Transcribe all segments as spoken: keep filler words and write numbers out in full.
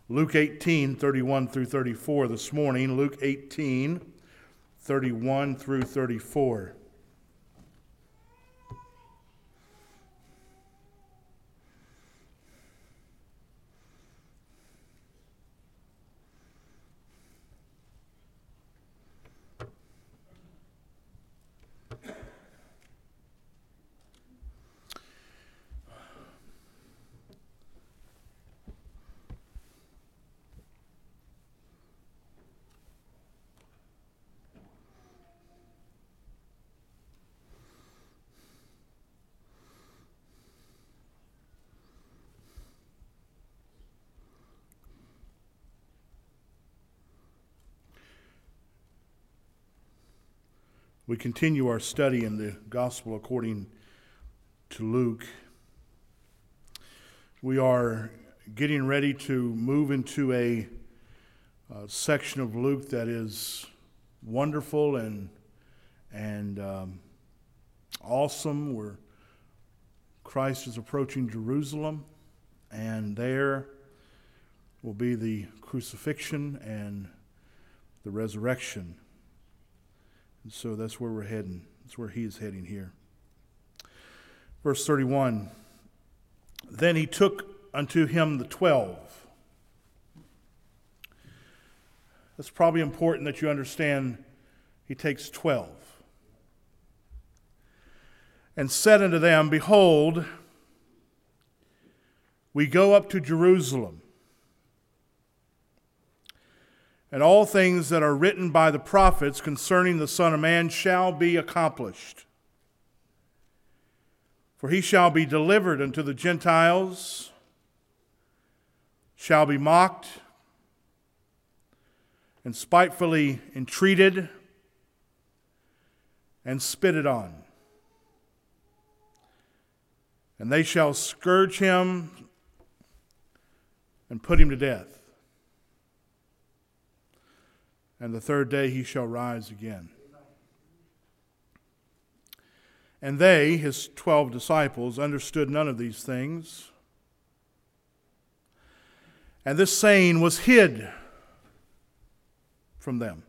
Luke eighteen, thirty-one through thirty-four this morning. Luke eighteen, thirty-one through thirty-four. We continue our study in the Gospel according to Luke. We are getting ready to move into a, a section of Luke that is wonderful and and um, awesome, where Christ is approaching Jerusalem, and there will be the crucifixion and the resurrection. And so that's where we're heading. That's where he is heading here. Verse thirty-one, then he took unto him the twelve. That's probably important that you understand he takes twelve. And said unto them, behold, we go up to Jerusalem, and all things that are written by the prophets concerning the Son of Man shall be accomplished. For he shall be delivered unto the Gentiles, shall be mocked, and spitefully entreated, and spitted on. And they shall scourge him, and put him to death. And the third day he shall rise again. And they, his twelve disciples, understood none of these things. And this saying was hid from them.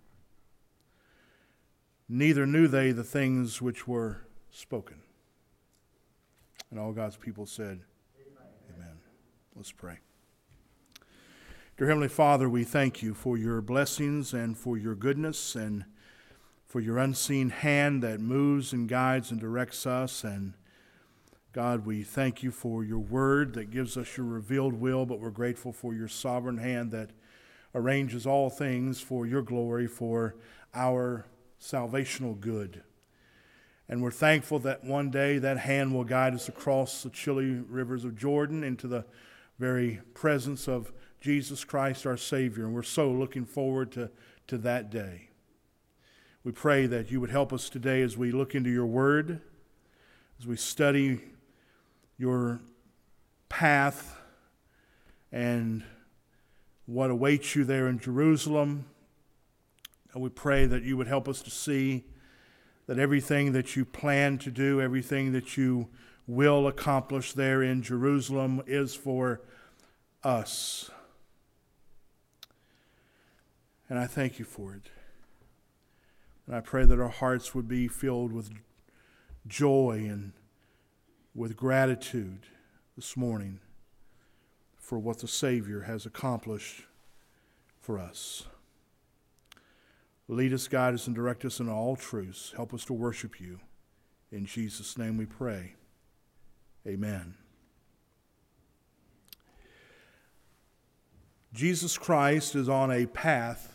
Neither knew they the things which were spoken. And all God's people said, Amen. Amen. Let's pray. Dear Heavenly Father, we thank you for your blessings and for your goodness and for your unseen hand that moves and guides and directs us. And God, we thank you for your word that gives us your revealed will, but we're grateful for your sovereign hand that arranges all things for your glory, for our salvational good. And we're thankful that one day that hand will guide us across the chilly rivers of Jordan into the very presence of Jesus Christ, our Savior, and we're so looking forward to, to that day. We pray that you would help us today as we look into your word, as we study your path and what awaits you there in Jerusalem. And we pray that you would help us to see that everything that you plan to do, everything that you will accomplish there in Jerusalem is for us. And I thank you for it. And I pray that our hearts would be filled with joy and with gratitude this morning for what the Savior has accomplished for us. Lead us, guide us, and direct us in all truths. Help us to worship you. In Jesus' name we pray. Amen. Jesus Christ is on a path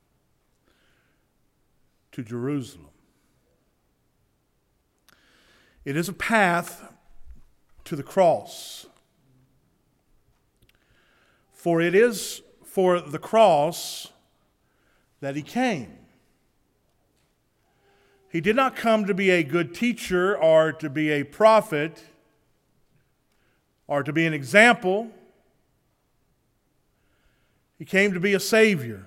to Jerusalem. It is a path to the cross. For it is for the cross that he came. He did not come to be a good teacher or to be a prophet or to be an example. He came to be a Savior.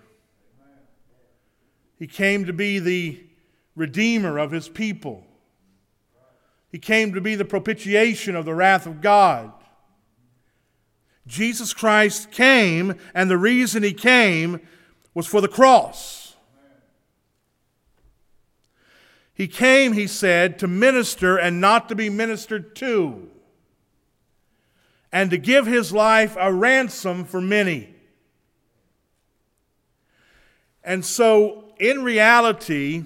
He came to be the Redeemer of his people. He came to be the propitiation of the wrath of God. Jesus Christ came, and the reason he came was for the cross. He came, he said, to minister and not to be ministered to, and to give his life a ransom for many. And so, in reality,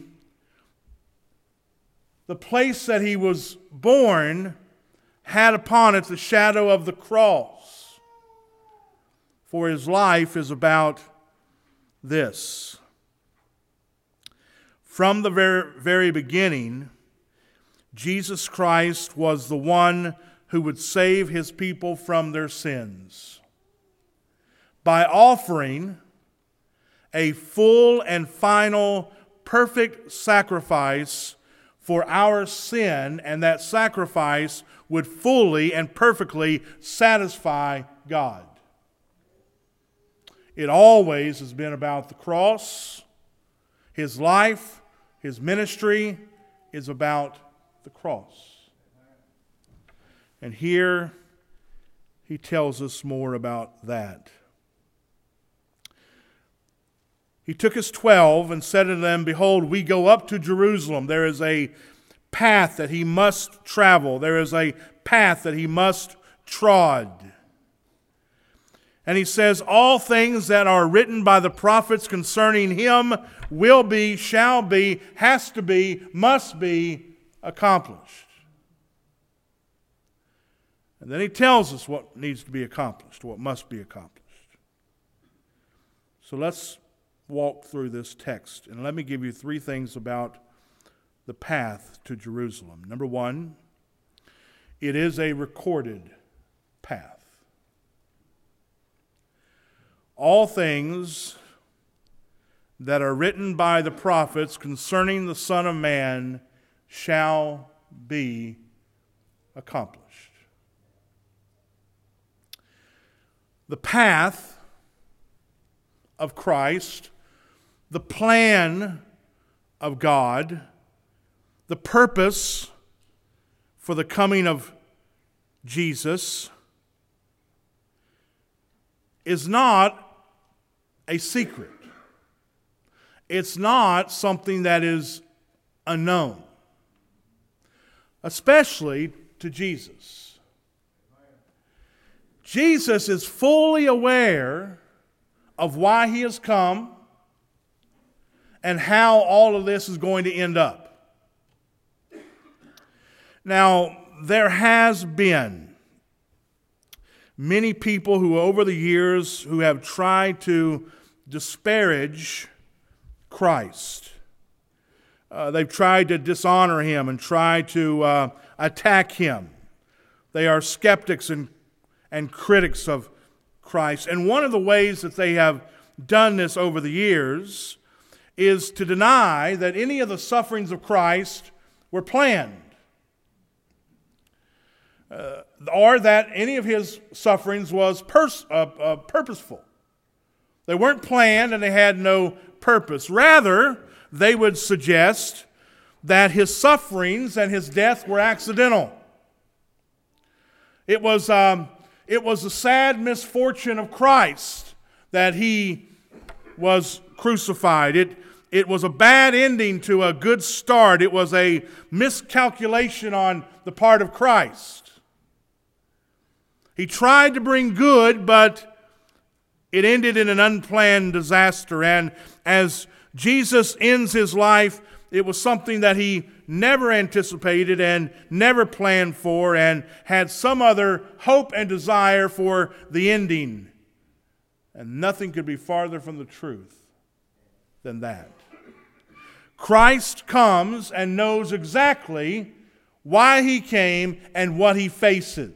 the place that he was born had upon it the shadow of the cross. For his life is about this. From the very, very beginning, Jesus Christ was the one who would save his people from their sins by offering a full and final perfect sacrifice for our sin, and that sacrifice would fully and perfectly satisfy God. It always has been about the cross. His life, his ministry is about the cross. And here he tells us more about that. He took his twelve and said to them, "Behold, we go up to Jerusalem. There is a path that he must travel. There is a path that he must trod." And he says, all things that are written by the prophets concerning him will be, shall be, has to be, must be accomplished. And then he tells us what needs to be accomplished, what must be accomplished. So let's walk through this text, and let me give you three things about the path to Jerusalem. Number one, it is a recorded path. All things that are written by the prophets concerning the Son of Man shall be accomplished. The path of Christ, the plan of God, the purpose for the coming of Jesus is not a secret. It's not something that is unknown, especially to Jesus. Jesus is fully aware of why he has come and how all of this is going to end up. Now, there has been many people who over the years who have tried to disparage Christ. Uh, they've tried to dishonor him and try to uh, attack him. They are skeptics and, and critics of Christ. And one of the ways that they have done this over the years is to deny that any of the sufferings of Christ were planned. Uh, or that any of his sufferings was pers- uh, uh, purposeful. They weren't planned and they had no purpose. Rather, they would suggest that his sufferings and his death were accidental. It was, um, it was the sad misfortune of Christ that he was crucified. It, it was a bad ending to a good start. It was a miscalculation on the part of Christ. He tried to bring good, but it ended in an unplanned disaster. And as Jesus ends his life, it was something that he never anticipated and never planned for and had some other hope and desire for the ending. And nothing could be farther from the truth than that. Christ comes and knows exactly why he came and what he faces.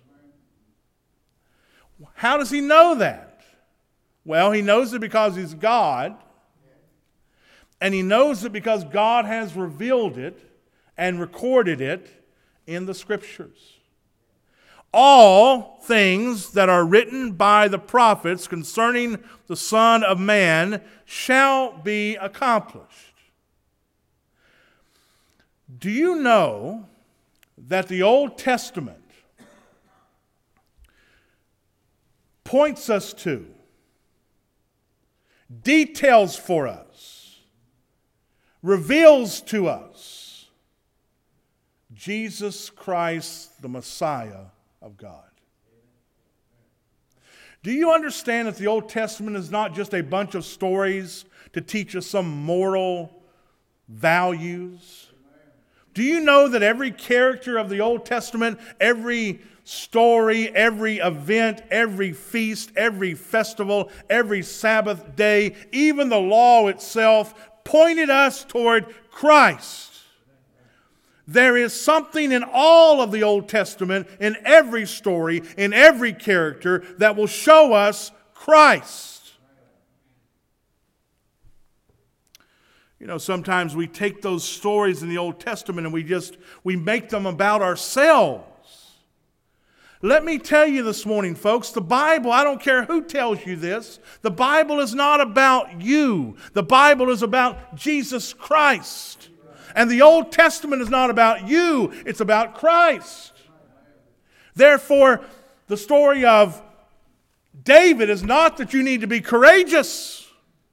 How does he know that? Well, he knows it because he's God. And he knows it because God has revealed it and recorded it in the Scriptures. All things that are written by the prophets concerning the Son of Man shall be accomplished. Do you know that the Old Testament points us to, details for us, reveals to us Jesus Christ, the Messiah of God. Do you understand that the Old Testament is not just a bunch of stories to teach us some moral values? Do you know that every character of the Old Testament, every story, every event, every feast, every festival, every Sabbath day, even the law itself, pointed us toward Christ? There is something in all of the Old Testament, in every story, in every character, that will show us Christ. You know, sometimes we take those stories in the Old Testament and we just, we make them about ourselves. Let me tell you this morning, folks, the Bible, I don't care who tells you this, the Bible is not about you. The Bible is about Jesus Christ. And the Old Testament is not about you, it's about Christ. Therefore, the story of David is not that you need to be courageous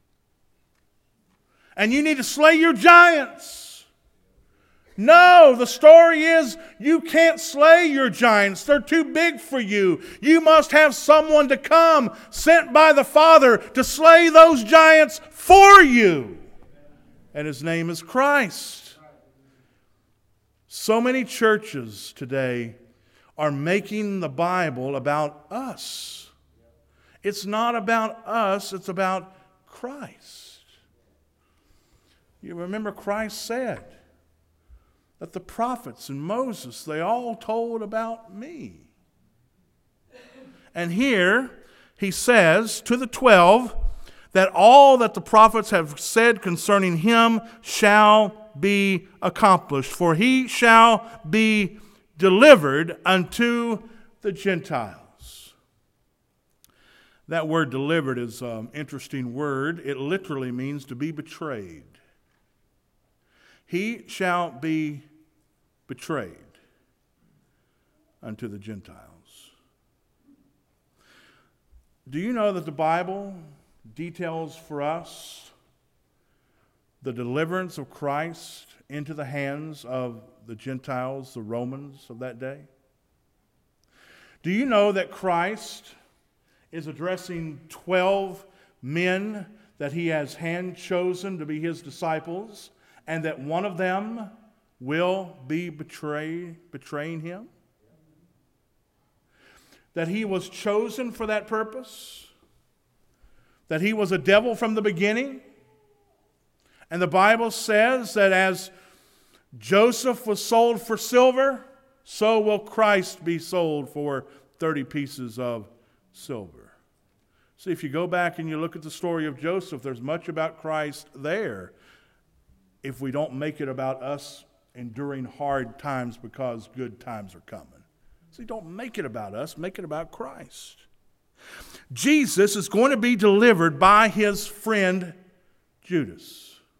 and you need to slay your giants. No, the story is you can't slay your giants. They're too big for you. You must have someone to come sent by the Father to slay those giants for you. And his name is Christ. So many churches today are making the Bible about us. It's not about us, it's about Christ. You remember Christ said that the prophets and Moses, they all told about me. And here he says to the twelve that all that the prophets have said concerning him shall be accomplished, for he shall be delivered unto the Gentiles. That word delivered is an interesting word. It literally means to be betrayed. He shall be betrayed unto the Gentiles. Do you know that the Bible details for us the deliverance of Christ into the hands of the Gentiles, the Romans of that day? Do you know that Christ is addressing twelve men that he has hand-chosen to be his disciples, and that one of them will be betray, betraying him? That he was chosen for that purpose? That he was a devil from the beginning? And the Bible says that as Joseph was sold for silver, so will Christ be sold for thirty pieces of silver. See, if you go back and you look at the story of Joseph, there's much about Christ there. If we don't make it about us enduring hard times because good times are coming. See, don't make it about us, make it about Christ. Jesus is going to be delivered by his friend Judas.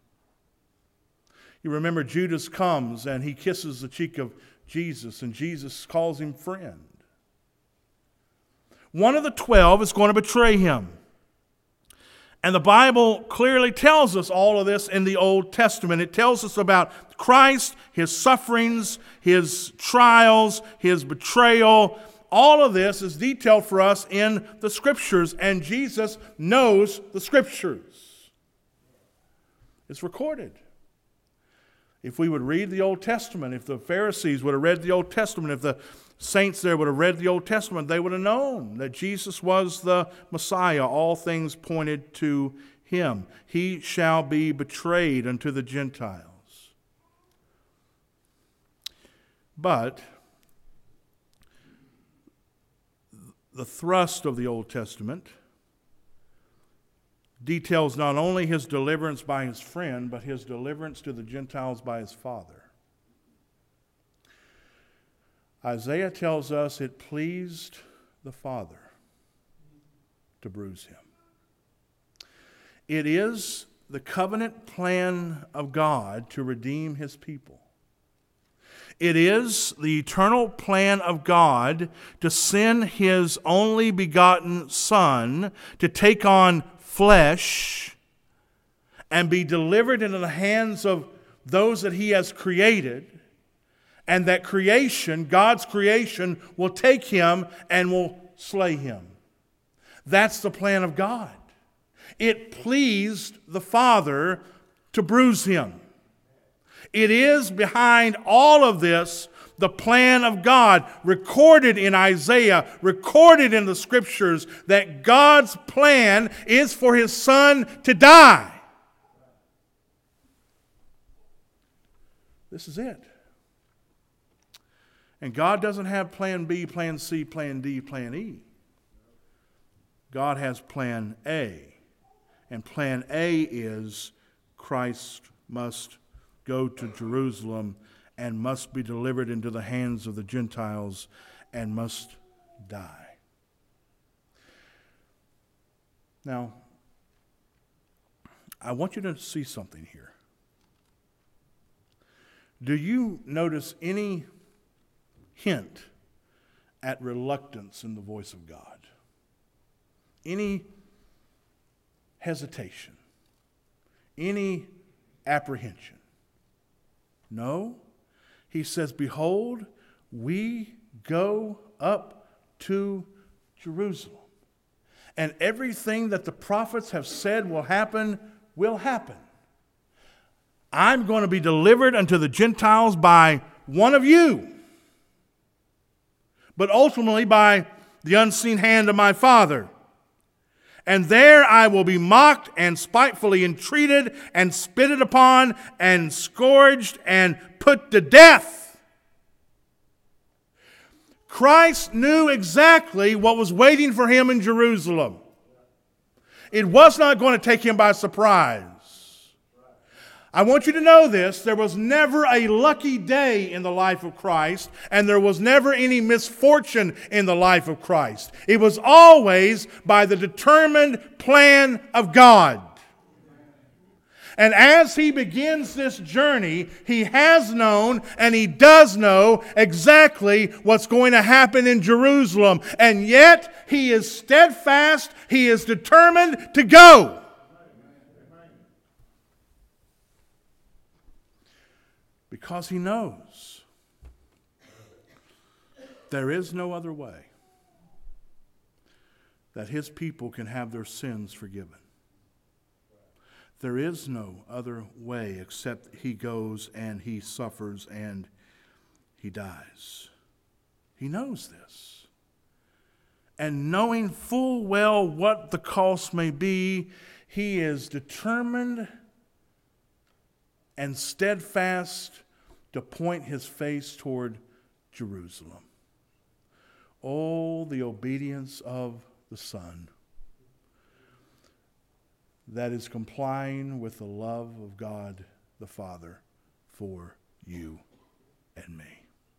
You remember Judas comes and he kisses the cheek of Jesus, and Jesus calls him friend. One of the twelve is going to betray him. And the Bible clearly tells us all of this in the Old Testament. It tells us about Christ, his sufferings, his trials, his betrayal. All of this is detailed for us in the Scriptures, and Jesus knows the Scriptures. It's recorded. If we would read the Old Testament, if the Pharisees would have read the Old Testament, if the saints there would have read the Old Testament, they would have known that Jesus was the Messiah. All things pointed to him. He shall be betrayed unto the Gentiles. But the thrust of the Old Testament details not only his deliverance by his friend, but his deliverance to the Gentiles by his Father. Isaiah tells us it pleased the Father to bruise him. It is the covenant plan of God to redeem his people. It is the eternal plan of God to send His only begotten Son to take on flesh and be delivered into the hands of those that He has created, and that creation, God's creation, will take Him and will slay Him. That's the plan of God. It pleased the Father to bruise Him. It is behind all of this the plan of God, recorded in Isaiah, recorded in the Scriptures, that God's plan is for His Son to die. This is it. And God doesn't have plan B, plan C, plan D, plan E. God has plan A. And plan A is Christ must go to Jerusalem and must be delivered into the hands of the Gentiles and must die. Now, I want you to see something here. Do you notice any hint at reluctance in the voice of God? Any hesitation? Any apprehension? No. He says, behold, we go up to Jerusalem. And everything that the prophets have said will happen, will happen. I'm going to be delivered unto the Gentiles by one of you, but ultimately by the unseen hand of my Father. And there I will be mocked and spitefully entreated and spitted upon and scourged and put to death. Christ knew exactly what was waiting for Him in Jerusalem. It was not going to take Him by surprise. I want you to know this. There was never a lucky day in the life of Christ, and there was never any misfortune in the life of Christ. It was always by the determined plan of God. And as He begins this journey, He has known and He does know exactly what's going to happen in Jerusalem. And yet He is steadfast, He is determined to go. Because He knows there is no other way that His people can have their sins forgiven. There is no other way except He goes and He suffers and He dies. He knows this. And knowing full well what the cost may be, He is determined and steadfast to point His face toward Jerusalem. Oh, the obedience of the Son that is complying with the love of God the Father for you and me.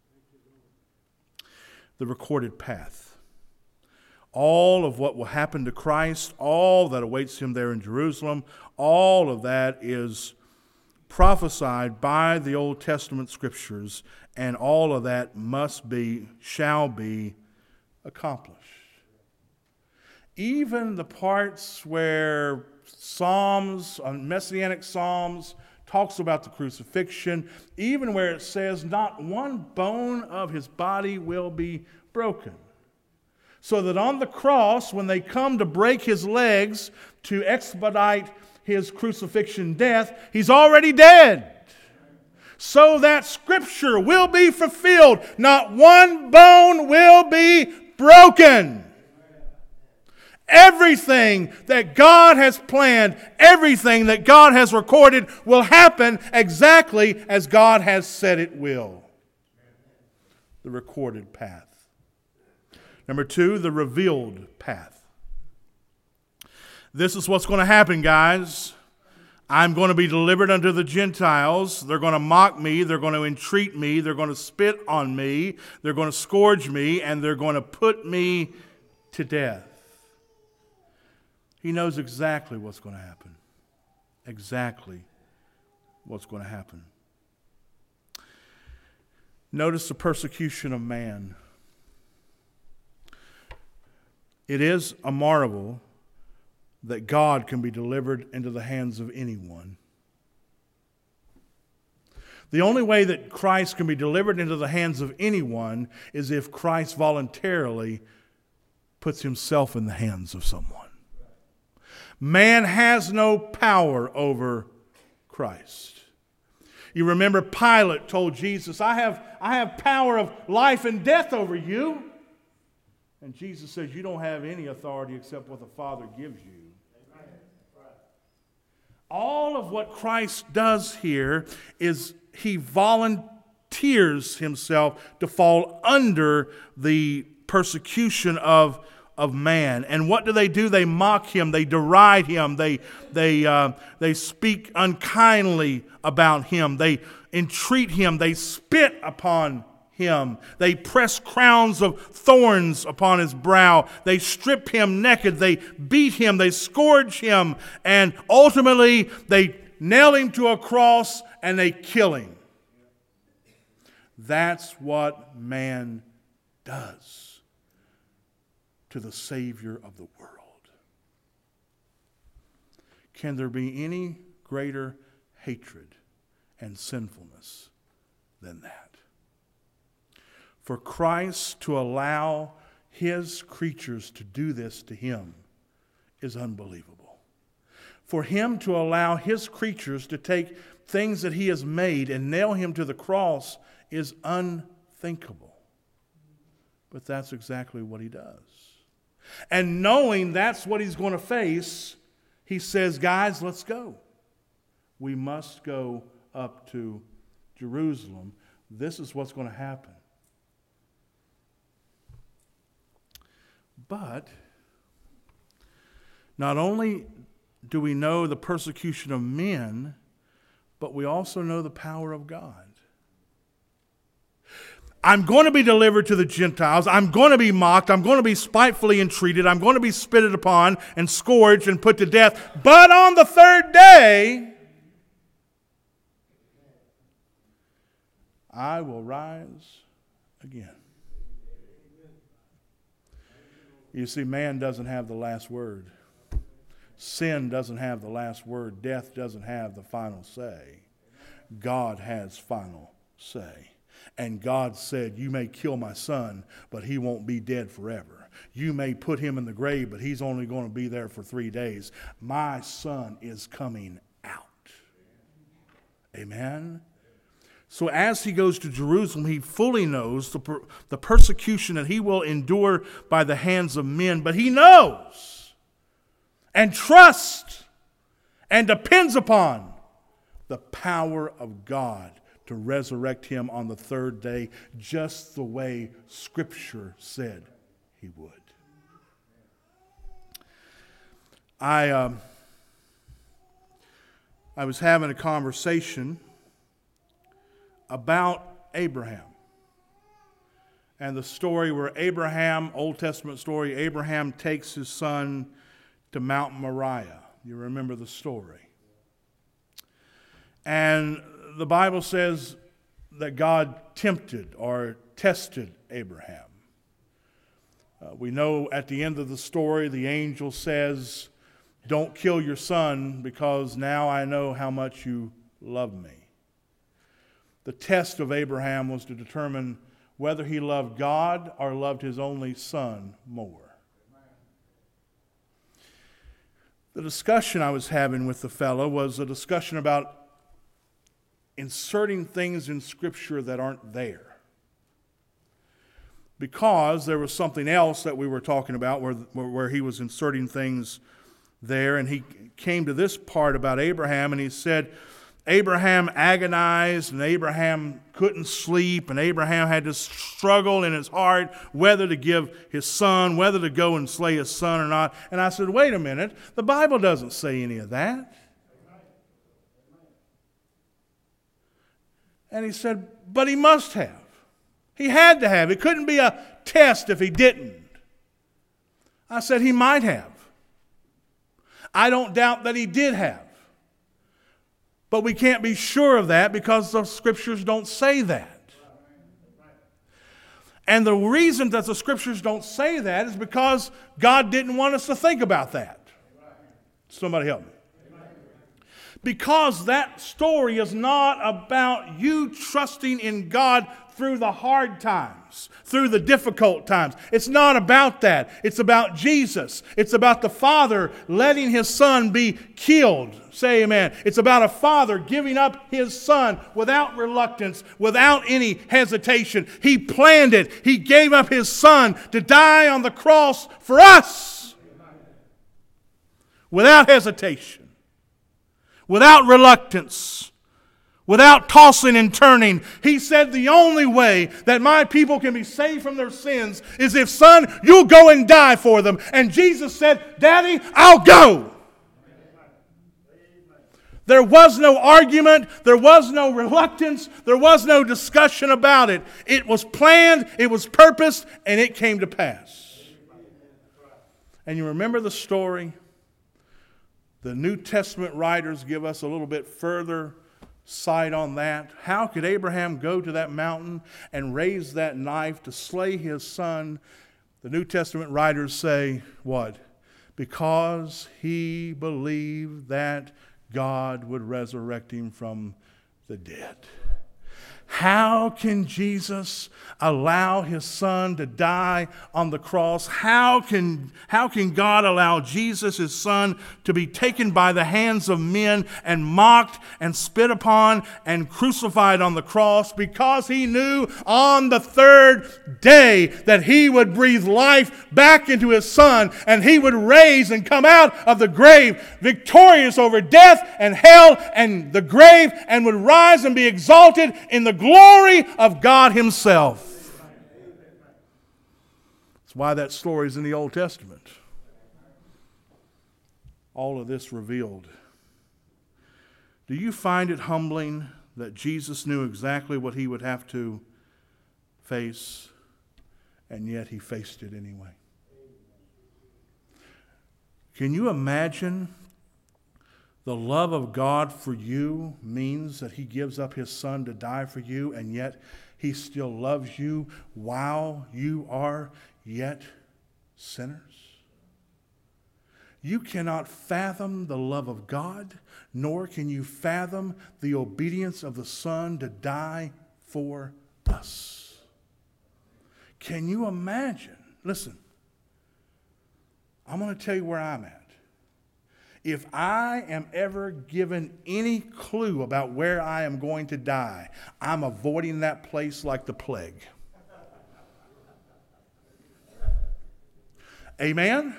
The recorded path. All of what will happen to Christ, all that awaits Him there in Jerusalem, all of that is prophesied by the Old Testament Scriptures, and all of that must be, shall be accomplished. Even the parts where Psalms, Messianic Psalms, talks about the crucifixion, even where it says not one bone of His body will be broken. So that on the cross, when they come to break His legs to expedite His crucifixion death, He's already dead. So that Scripture will be fulfilled. Not one bone will be broken. Everything that God has planned, everything that God has recorded will happen exactly as God has said it will. The recorded path. Number two, the revealed path. This is what's going to happen, guys. I'm going to be delivered unto the Gentiles. They're going to mock me. They're going to entreat me. They're going to spit on me. They're going to scourge me. And they're going to put me to death. He knows exactly what's going to happen. Exactly what's going to happen. Notice the persecution of man. It is a marvel that God can be delivered into the hands of anyone. The only way that Christ can be delivered into the hands of anyone is if Christ voluntarily puts himself in the hands of someone. Man has no power over Christ. You remember Pilate told Jesus, I have, I have power of life and death over you. And Jesus says, you don't have any authority except what the Father gives you. All of what Christ does here is he volunteers himself to fall under the persecution of, of man. And what do they do? They mock him. They deride him. They, they, uh, they speak unkindly about him. They entreat him. They spit upon him. They press crowns of thorns upon his brow. They strip him naked. They beat him. They scourge him. And ultimately, they nail him to a cross and they kill him. That's what man does to the Savior of the world. Can there be any greater hatred and sinfulness than that? For Christ to allow his creatures to do this to him is unbelievable. For him to allow his creatures to take things that he has made and nail him to the cross is unthinkable. But that's exactly what he does. And knowing that's what he's going to face, he says, guys, let's go. We must go up to Jerusalem. This is what's going to happen. But not only do we know the persecution of men, but we also know the power of God. I'm going to be delivered to the Gentiles. I'm going to be mocked. I'm going to be spitefully entreated. I'm going to be spitted upon and scourged and put to death. But on the third day, I will rise again. You see, man doesn't have the last word. Sin doesn't have the last word. Death doesn't have the final say. God has final say. And God said, you may kill my son, but he won't be dead forever. You may put him in the grave, but he's only going to be there for three days. My son is coming out. Amen? So as he goes to Jerusalem, he fully knows the, per- the persecution that he will endure by the hands of men. But he knows and trusts and depends upon the power of God to resurrect him on the third day, just the way Scripture said he would. I, um, I was having a conversation about Abraham and the story where Abraham, Old Testament story, Abraham takes his son to Mount Moriah. You remember the story. And the Bible says that God tempted or tested Abraham. Uh, we know at the end of the story, the angel says, don't kill your son because now I know how much you love me. The test of Abraham was to determine whether he loved God or loved his only son more. The discussion I was having with the fellow was a discussion about inserting things in Scripture that aren't there. Because there was something else that we were talking about where, where he was inserting things there, and he came to this part about Abraham, and he said, Abraham agonized, and Abraham couldn't sleep, and Abraham had to struggle in his heart whether to give his son, whether to go and slay his son or not. And I said, wait a minute, the Bible doesn't say any of that. And he said, but he must have. He had to have. It couldn't be a test if he didn't. I said he might have. I don't doubt that he did have. But we can't be sure of that because the Scriptures don't say that. And the reason that the scriptures don't say that is because God didn't want us to think about that. Somebody help me. Because that story is not about you trusting in God through the hard times, through the difficult times. It's not about that. It's about Jesus. It's about the Father letting His Son be killed. Say amen. It's about a Father giving up His Son without reluctance, without any hesitation. He planned it. He gave up His Son to die on the cross for us without hesitation, without reluctance, without tossing and turning. He said the only way that my people can be saved from their sins is if, son, you'll go and die for them. And Jesus said, Daddy, I'll go. There was no argument. There was no reluctance. There was no discussion about it. It was planned, it was purposed, and it came to pass. And you remember the story? The New Testament writers give us a little bit further sight on that. How could Abraham go to that mountain and raise that knife to slay his son? The New Testament writers say, what? Because he believed that God would resurrect him from the dead. How can Jesus allow His Son to die on the cross? How can, how can God allow Jesus, His Son, to be taken by the hands of men and mocked and spit upon and crucified on the cross? Because He knew on the third day that He would breathe life back into His Son, and He would raise and come out of the grave victorious over death and hell and the grave, and would rise and be exalted in the glory of God Himself. That's why that story is in the Old Testament. All of this revealed. Do you find it humbling that Jesus knew exactly what He would have to face, and yet He faced it anyway? Can you imagine the love of God for you means that He gives up His Son to die for you, and yet He still loves you while you are yet sinners? You cannot fathom the love of God, nor can you fathom the obedience of the Son to die for us. Can you imagine? Listen, I'm going to tell you where I'm at. If I am ever given any clue about where I am going to die, I'm avoiding that place like the plague. Amen?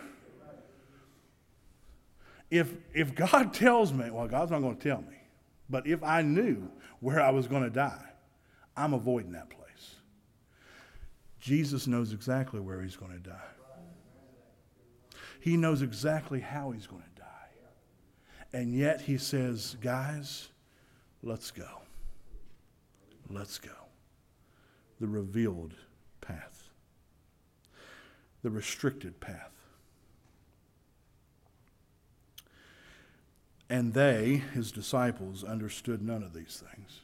If, if God tells me, well, God's not going to tell me, but if I knew where I was going to die, I'm avoiding that place. Jesus knows exactly where He's going to die. He knows exactly how He's going to die. And yet He says, guys, let's go. Let's go. The revealed path. The restricted path. And they, His disciples, understood none of these things.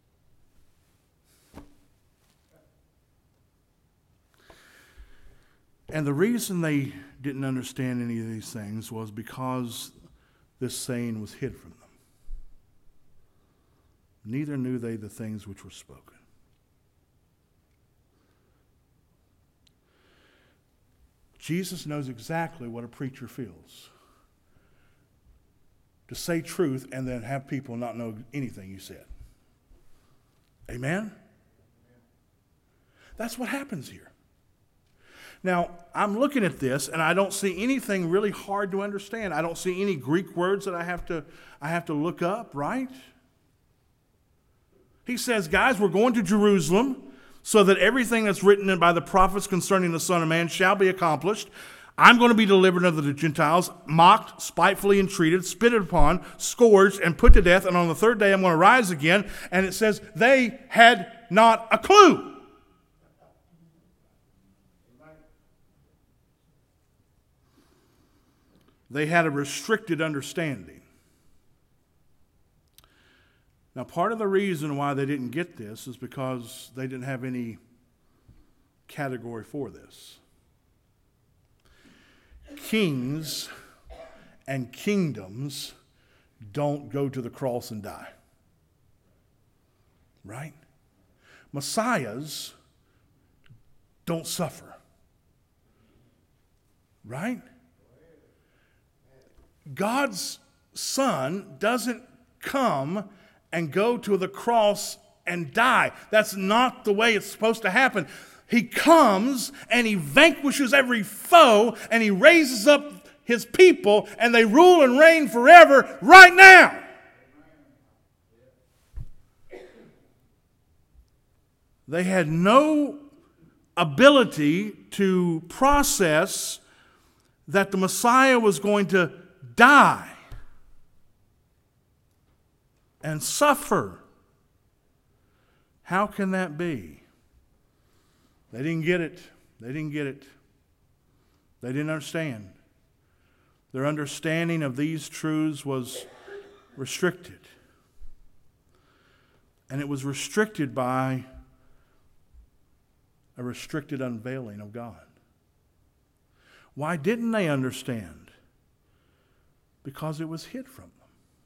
And the reason they didn't understand any of these things was because this saying was hid from them. Neither knew they the things which were spoken. Jesus knows exactly what a preacher feels. To say truth and then have people not know anything you said. Amen? That's what happens here. Now, I'm looking at this, and I don't see anything really hard to understand. I don't see any Greek words that I have to, I have to look up, right? He says, guys, we're going to Jerusalem so that everything that's written by the prophets concerning the Son of Man shall be accomplished. I'm going to be delivered unto the Gentiles, mocked, spitefully entreated, spitted upon, scourged, and put to death, and on the third day I'm going to rise again. And it says, they had not a clue. They had a restricted understanding. Now, part of the reason why they didn't get this is because they didn't have any category for this. Kings and kingdoms don't go to the cross and die. Right? Messiahs don't suffer. Right? God's Son doesn't come and go to the cross and die. That's not the way it's supposed to happen. He comes and he vanquishes every foe and he raises up his people and they rule and reign forever right now. They had no ability to process that the Messiah was going to die and suffer. How can that be? They didn't get it. They didn't get it. They didn't understand. Their understanding of these truths was restricted. And it was restricted by a restricted unveiling of God. Why didn't they understand? Because it was hid from them.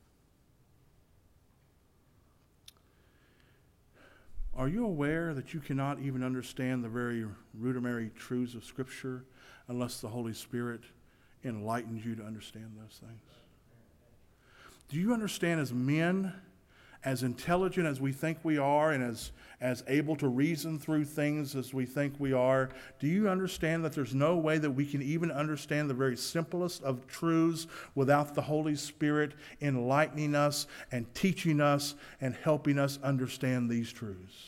Are you aware that you cannot even understand the very rudimentary truths of Scripture unless the Holy Spirit enlightens you to understand those things? Do you understand, as men, as intelligent as we think we are and as, as able to reason through things as we think we are, do you understand that there's no way that we can even understand the very simplest of truths without the Holy Spirit enlightening us and teaching us and helping us understand these truths?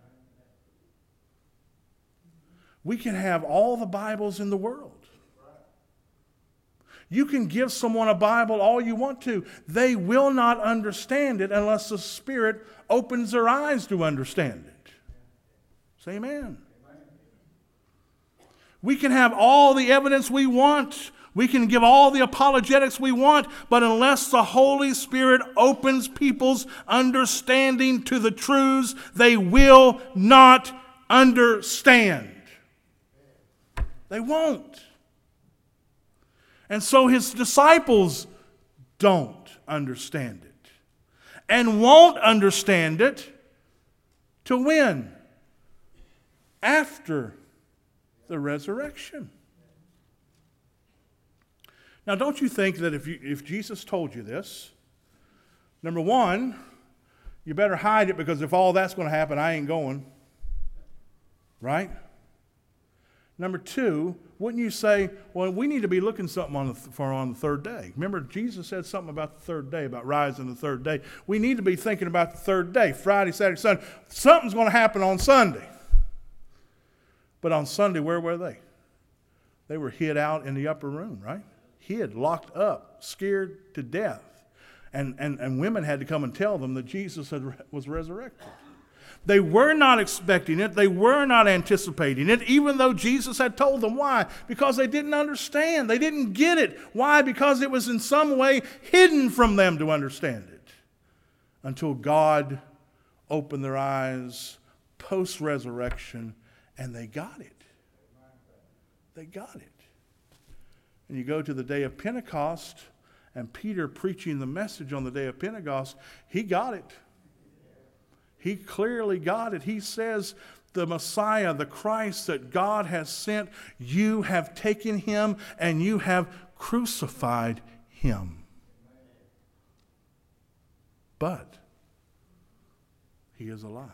We can have all the Bibles in the world. You can give someone a Bible all you want to. They will not understand it unless the Spirit opens their eyes to understand it. Say amen. Amen. We can have all the evidence we want. We can give all the apologetics we want, but unless the Holy Spirit opens people's understanding to the truths, they will not understand. They won't. And so his disciples don't understand it and won't understand it till when? After the resurrection. Now, don't you think that if you, if Jesus told you this, number one, you better hide it, because if all that's going to happen, I ain't going. Right? Number two, wouldn't you say, well, we need to be looking something on the, for on the third day? Remember, Jesus said something about the third day, about rising the third day. We need to be thinking about the third day, Friday, Saturday, Sunday. Something's going to happen on Sunday. But on Sunday, where were they? They were hid out in the upper room, right? Hid, locked up, scared to death. And, and, and women had to come and tell them that Jesus had, was resurrected. They were not expecting it. They were not anticipating it, even though Jesus had told them. Why? Because they didn't understand. They didn't get it. Why? Because it was in some way hidden from them to understand it. Until God opened their eyes post-resurrection, and they got it. They got it. And you go to the day of Pentecost, and Peter preaching the message on the day of Pentecost, he got it. He clearly got it. He says, the Messiah, the Christ that God has sent, you have taken him and you have crucified him. But he is alive.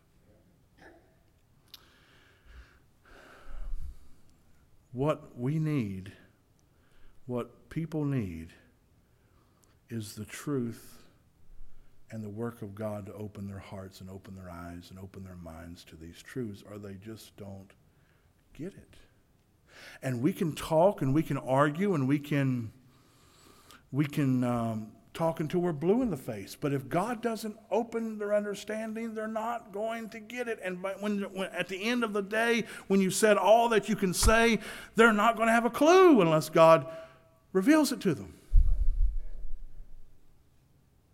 What we need, what people need, is the truth and the work of God to open their hearts and open their eyes and open their minds to these truths, or they just don't get it. And we can talk and we can argue and we can we can um, talk until we're blue in the face. But if God doesn't open their understanding, they're not going to get it. And when, when at the end of the day, when you said all that you can say, they're not going to have a clue unless God reveals it to them.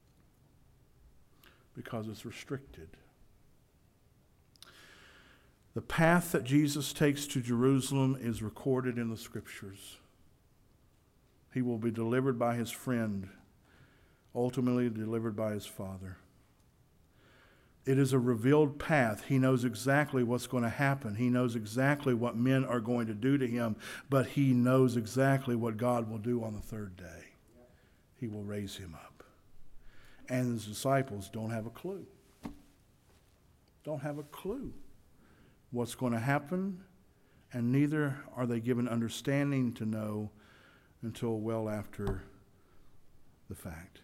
Because it's restricted. The path that Jesus takes to Jerusalem is recorded in the Scriptures. He will be delivered by his friend, ultimately delivered by his Father. It is a revealed path. He knows exactly what's going to happen. He knows exactly what men are going to do to him, but he knows exactly what God will do on the third day. He will raise him up. And his disciples don't have a clue. Don't have a clue what's going to happen, and neither are they given understanding to know until well after the fact.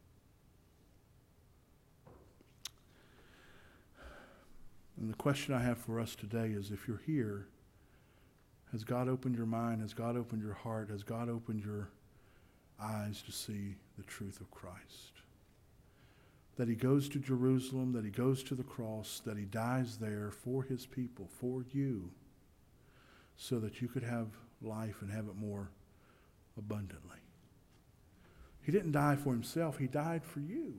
And the question I have for us today is, if you're here, has God opened your mind? Has God opened your heart? Has God opened your eyes to see the truth of Christ? That he goes to Jerusalem, that he goes to the cross, that he dies there for his people, for you, so that you could have life and have it more abundantly. He didn't die for himself. He died for you.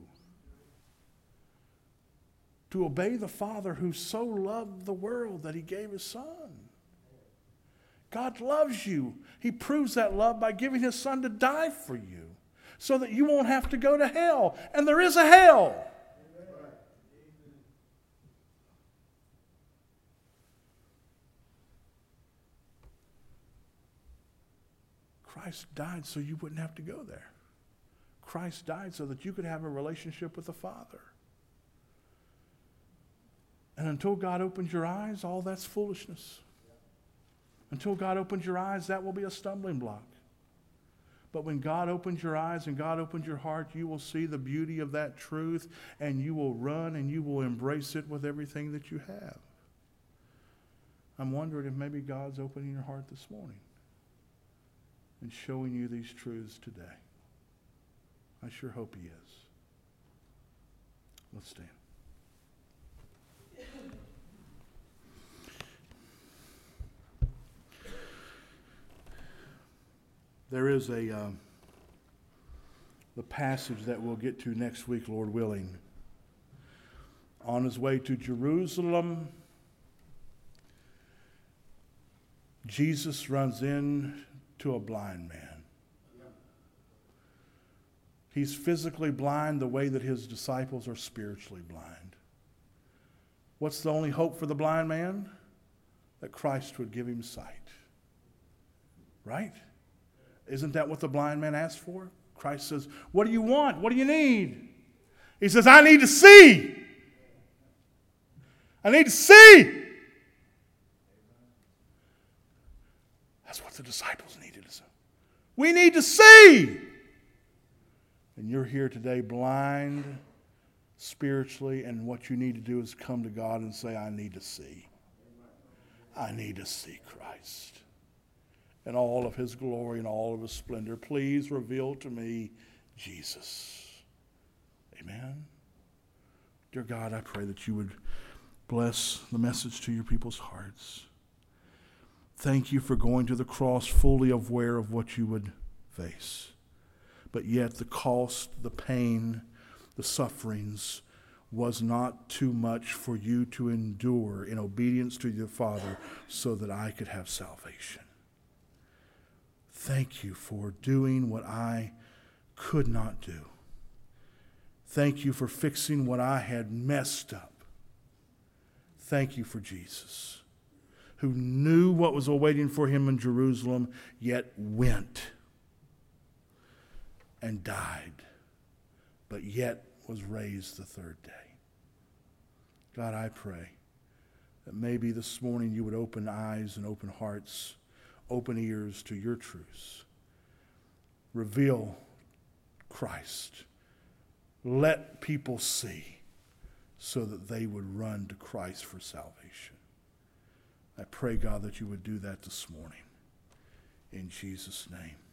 To obey the Father who so loved the world that he gave his Son. God loves you. He proves that love by giving his Son to die for you so that you won't have to go to hell. And there is a hell. Christ died so you wouldn't have to go there. Christ died so that you could have a relationship with the Father. And until God opens your eyes, all that's foolishness. Until God opens your eyes, that will be a stumbling block. But when God opens your eyes and God opens your heart, you will see the beauty of that truth, and you will run and you will embrace it with everything that you have. I'm wondering if maybe God's opening your heart this morning and showing you these truths today. I sure hope he is. Let's stand. There is a uh, the passage that we'll get to next week, Lord willing. On his way to Jerusalem, Jesus runs into a blind man. He's physically blind the way that his disciples are spiritually blind. What's the only hope for the blind man? That Christ would give him sight. Right? Isn't that what the blind man asked for? Christ says, what do you want? What do you need? He says, I need to see. I need to see. That's what the disciples needed. We need to see. And you're here today blind spiritually, and what you need to do is come to God and say, I need to see. I need to see Christ and all of his glory and all of his splendor. Please reveal to me Jesus. Amen. Dear God, I pray that you would bless the message to your people's hearts. Thank you for going to the cross fully aware of what you would face. But yet the cost, the pain, the sufferings was not too much for you to endure in obedience to your Father so that I could have salvation. Thank you for doing what I could not do. Thank you for fixing what I had messed up. Thank you for Jesus, who knew what was awaiting for him in Jerusalem, yet went and died, but yet was raised the third day. God, I pray that maybe this morning you would open eyes and open hearts, open ears to your truths. Reveal Christ. Let people see so that they would run to Christ for salvation. I pray, God, that you would do that this morning. In Jesus' name.